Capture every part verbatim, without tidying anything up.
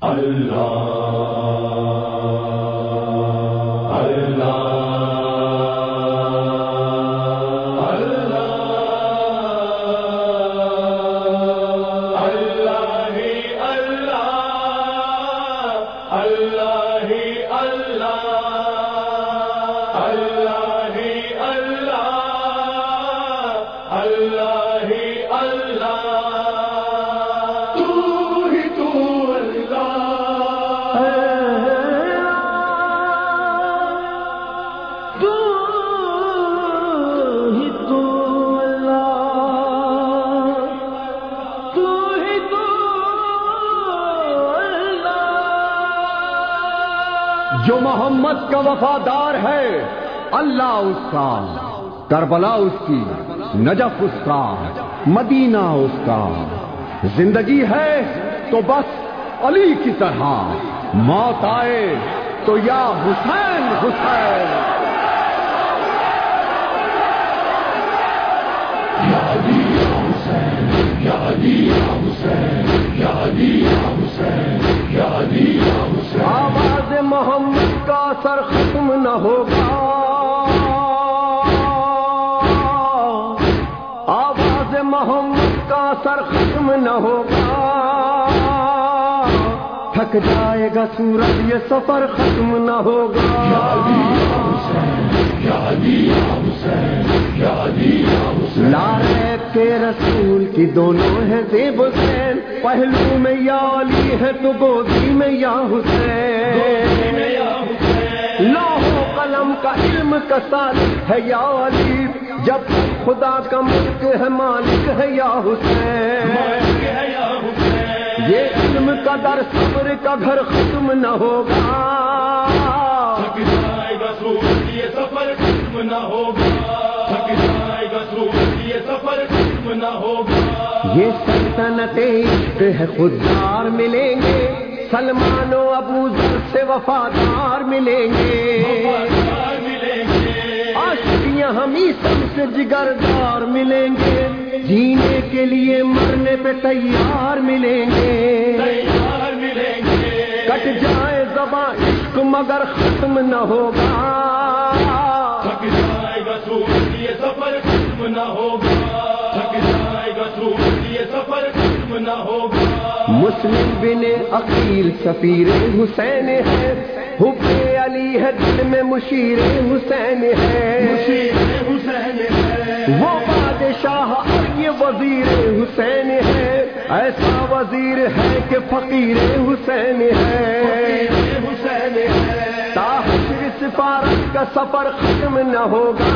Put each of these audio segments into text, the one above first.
جو محمد کا وفادار ہے اللہ اس کا، کربلا اس کی، نجف اس کا، مدینہ اس کا، زندگی ہے تو بس علی کی طرح، موت آئے تو یا حسین حسین۔ یا علی یا حسین، یا علی یا حسین، یا علی یا حسین، یا علی یا حسین۔ آواز محمد کا اثر ختم نہ ہوگا، آواز محمد کا اثر ختم نہ ہوگا، تھک جائے گا سورج یہ سفر ختم نہ ہوگا۔ یا علی یا حسین، یا علی یا حسین، یا علی یا حسین۔ لارے کے رسول کی دونوں ہے زیب حسین، پہلو میں یا علی ہے تو گودی میں یا حسین، لوح و قلم کا علم کا سالک ہے یا علی، جب خدا کا ملک ہے مالک ہے یا حسین، یہ علم کا در صبر کا گھر ختم نہ ہوگا، تھک جائے گا سورج یہ سفر ختم نہ ہوگا، تھک جائے گا سورج یہ سفر ختم نہ ہوگا۔ یہ سلطنت عشق ہے خوددار ملیں گے، سلمان و ابو ذر سے وفادار ملیں گے، عاشقیاں ہمیں سب سے جگردار ملیں گے، جینے کے لیے مرنے پہ تیار ملیں گے، کٹ جائے زبان عشق مگر ختم نہ ہوگا، تھک جائے گا سورج یہ سفر ختم نہ ہوگا، تھک جائے گا سورج یہ سفر ختم نہ ہوگا۔ مسلم بن عقیل سفیر حسین ہے، حب علی ہے دل میں مشیر حسین ہے، مشیر حسین ہے، وہ بادشاہ اور یہ وزیر حسین ہے، ایسا وزیر ہے کہ فقیر حسین ہے، حسین ہے، تاحشر سفارت کا سفر ختم نہ ہوگا،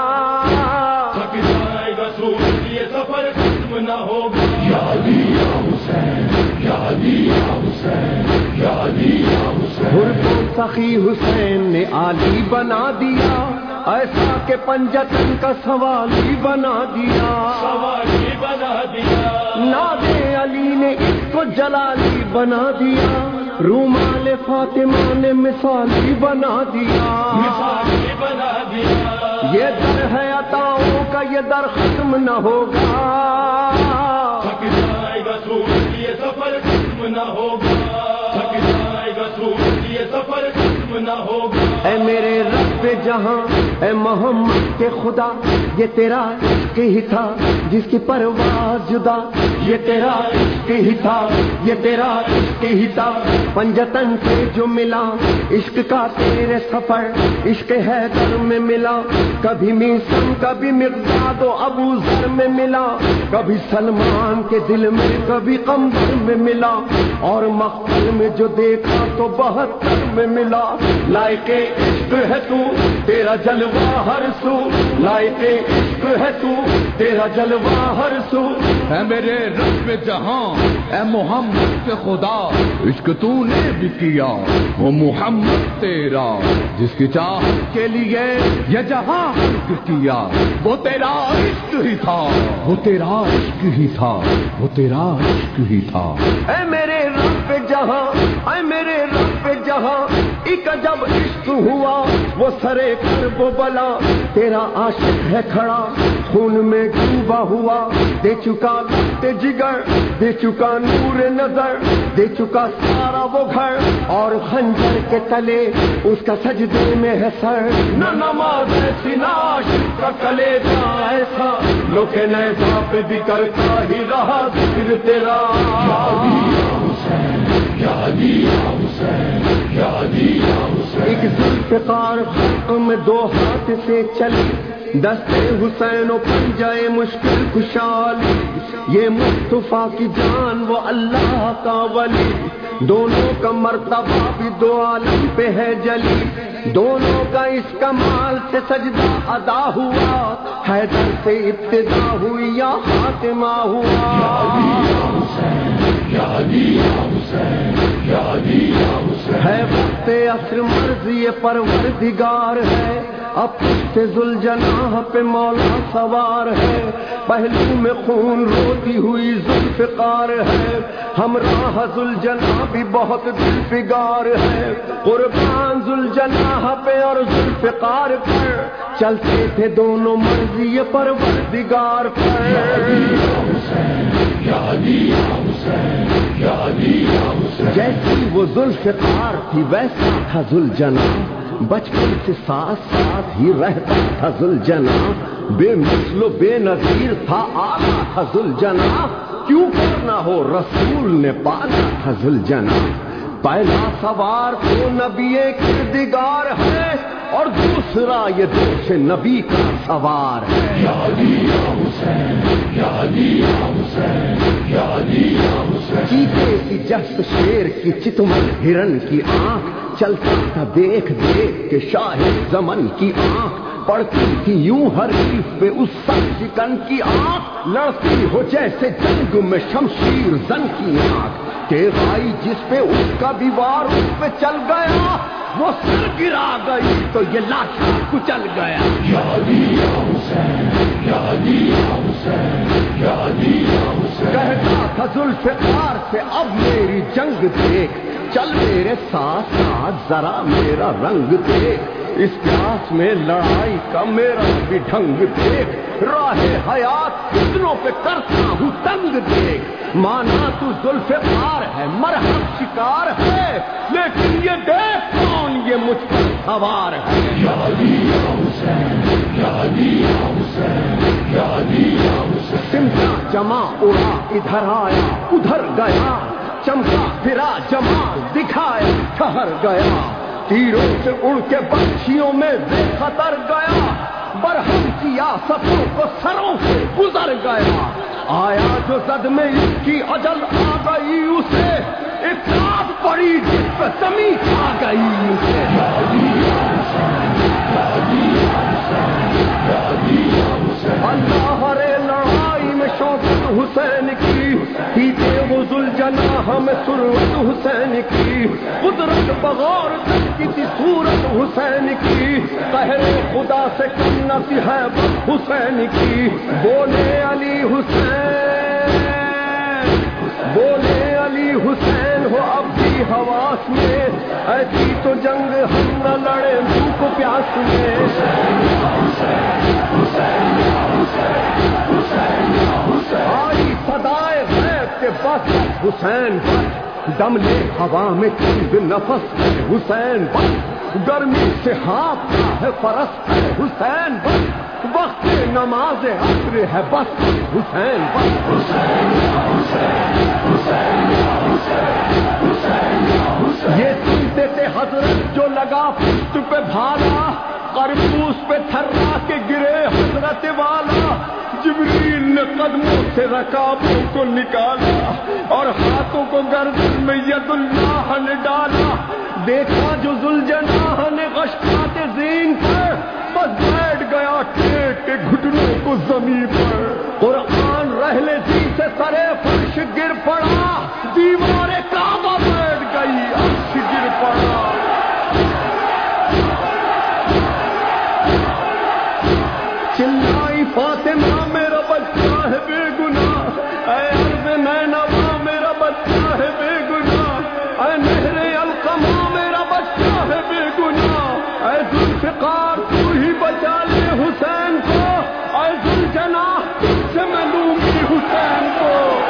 تھک جائے گا سورج یہ سفر ختم نہ ہوگا۔ یا علی یا حسین، یا علی یا حسین، یا علی یا حسین۔ حرب و سخی حسین نے علی بنا دیا، ایسا کہ پنجتن کا سوالی بنا دیا، سوالی بنا دیا، ناد علی نے اس کو جلالی بنا دیا، رومال فاطمہ نے مثالی بنا دیا، مثالی بنا دیا۔ یہ در ہے عطاؤں کا یہ در ختم نہ ہوگا، تھک جائے گا سورج یہ سفر ختم نہ ہوگا، تھک جائے گا سورج یہ سفر ختم نہ ہوگا۔ اے میرے رب جہاں، اے محمد کے خدا، یہ تیرا عشق ہی تھا جس کی پرواز جدا، یہ تیرا عشق ہی تھا، یہ تیرا عشق ہی تھا، پنجتن سے جو ملا عشق کا تیرے سفر، عشق حیدر میں ملا، کبھی میسم کبھی مقداد و ابو ذر میں ملا، کبھی سلمان کے دل میں کبھی قمر میں ملا، اور مقتل میں جو دیکھا تو بہتر میں ملا، لائق عشق ہے تو تیرا جلوہ ہر سو، لائق عشق ہے تو تیرا جلوہ ہر سو۔ اے میرے رب جہاں، اے محمد کے خدا، عشق تو نے بھی کیا، وہ محمد تیرا جس کی چاہت کے لیے یہ جہاں خلق کیا، وہ تیرا عشق ہی تھا، وہ تیرا عشق ہی تھا، وہ تیرا عشق ہی تھا۔ اے میرے رب جہاں، اے میرے رب جہاں، ایک جب عشق ہوا وہ سرے کرب و بلا، تیرا عاشق ہے کھڑا خون میں ڈوبا ہوا، دے چکا بات جگر، دے چکا نور نظر، دے چکا سارا وہ گھر، اور خنجر کے تلے اس کا سجدے میں ہے سر۔ نہ نماز ایسی نہ عاشق کا کلیجہ ایسا، لوگ نیزہ پہ بھی کرتا ہی رہا ذکر تیرا۔ یا علی یا حسین، یا علی یا حسین، یا علی یا حسین۔ ایک ذوالفقار خلق میں دو ہاتھ سے چلی، دستے حسین و پنجائے مشکل کشالی، یہ مصطفیٰ کی جان وہ اللہ کا ولی، دونوں کا مرتبہ بھی دو عالم پہ ہے جلی، دونوں کا اس کمال سے سجدہ ادا ہوا، حیدر سے ابتدا ہوئی یا خاتمہ ہوا۔ یا علی یا حسین، یا علی یا حسین، یا علی یا حسین۔ ہے وقت عصر مرض یہ پروردگار ہے، اب پشت ذوالجناح پہ مولا سوار ہے، پہلو میں خون روتی ہوئی ذوالفقار ہے، ہمراہ ذوالجناح بھی بہت دل فگار ہے، قربان ذوالجناح پہ اور ذوالفقار پر چلتے تھے دونوں مرضی پروردگار پر۔ یا علی یا حسین، یا علی یا حسین، یا علی یا حسین۔ جیسی وہ ذوالفقار تھی ویسا تھا ذوالجناح، بچپن سے ساتھ ساتھ ہی رہتا تھا ذوالجناح، بے مثل و بے نظیر تھا آقا تھا ذوالجناح، کیوں کرنا ہو رسول نے پالا تھا ذوالجناح، پہلا سوار تو نبی کردگار ہے اور دوسرا یہ دوش نبی کا سوار ہے۔ یا علی یا حسین، یا علی یا حسین، یا علی یا حسین۔ چیتے کی جست شیر کی چتمن ہرن کی آنکھ، چلتا تھا دیکھ دیکھ کے شاہ زمن کی آنکھ، پڑتی تھی یوں ہر حریف پہ اس سر شکن کی آنکھ، لڑتی ہو جیسے جنگ میں شمشیر زن کی آنکھ، تیغ آئی جس پہ اس کا بھی وار اس پہ چل گیا، وہ سر گرا گئی تو یہ لاٹھی کچل گیا۔ یا علی یا حسین، یا علی یا حسین، یا علی یا حسین۔ کہتا تھا ذوالفقار سے اب میری جنگ دیکھ، چل میرے ساتھ ساتھ ذرا میرا رنگ دیکھ، اس پیاس میں لڑائی کا میرا بھی ڈھنگ دیکھ، راہ حیات اتنوں پہ کرتا ہوں تنگ دیکھ، مانا تو ذوالفقار ہے مرحب شکار ہے، لیکن یہ دیکھ کون یہ مجھ پر سوار ہے۔ یا علی یا حسین، یا علی یا حسین، یا علی یا حسین۔ سمٹا جمع اڑا ادھر آیا ادھر گیا، چمکا پھرا جمال دکھایا ٹھہر گیا، تیروں سے اڑ کے پنچھیوں میں بے خطر گیا، برہم کیا سفوں کو سروں سے گزر گیا، آیا جو زد میں اس کی اجل آ گئی اسے، ایک رات پڑی جس پہ زمین کھا گئی اسے۔ یا علی یا حسین، یا علی یا حسین، یا علی یا حسین۔ اللہ رے لڑائی میں شوکت حسین کی، پیتے وہ ذوالجناح میں ثروت حسین کی، قدرت بغور کی تھی صورت حسین کی، قہر خدا سے کم نہ تھی ہیبت حسین کی، بولے علی حسین، بولے علی حسین ہو اب بھی حواس میں، ایسی تو جنگ ہم نہ لڑے بھوک پیاس میں۔ آئی صدائے غیب کے بس حسین بس، دم لے ہوا میں تنگ نفس ہے حسین بس، گرمی سے ہانپتا ہے فرس ہے حسین بس، وقت نماز عصر ہے بس حسین بس۔ یہ سنتے تھے حضرت جو لگا پشت پہ بھالا، قربوس پہ تھرا کے گرے حضرت والا، جبریل نے قدموں سے رکابوں کو نکالا اور ہاتھوں کو گردن میں ید اللہ نے ڈالا، دیکھا جو ذوالجناح نے غشقات زین پر، بس بیٹھ گیا ٹیک کے گھٹنوں کو زمین پر، قرآن رہلے جی سے سرے فرش گر پڑا، دیوار کعبہ بیٹھ گئی عرش گر پڑا۔ چلائی فاطمہ میرا بچہ ہے بے گناہ، اے عرض نینوا میرا بچہ ہے بے گناہ، اے نہر القمہ میرا بچہ ہے بے گناہ، اے ذوالفقار تو ہی بچا لے حسین کو، اے ذوالجناح تجھ سے میں لوں گی حسین کو۔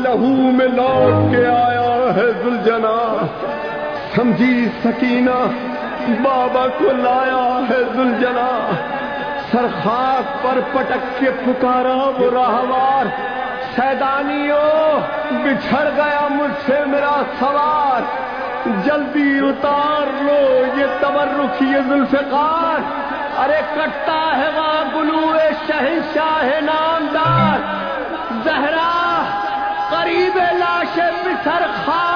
لہو میں لوٹ کے آیا ہے ذوالجنا، سمجھی سکینہ بابا کو لایا ہے ذوالجنا، سر خاک پر پٹک کے پکارا وہ راہوار، سیدانیوں بچھڑ گیا مجھ سے میرا سوار، جلدی اتار لو یہ تبرک یہ ذوالفقار، ارے کٹتا ہے وہاں گلوئے شہنشاہ نامدار، زہرا قریب لاش بسر خاک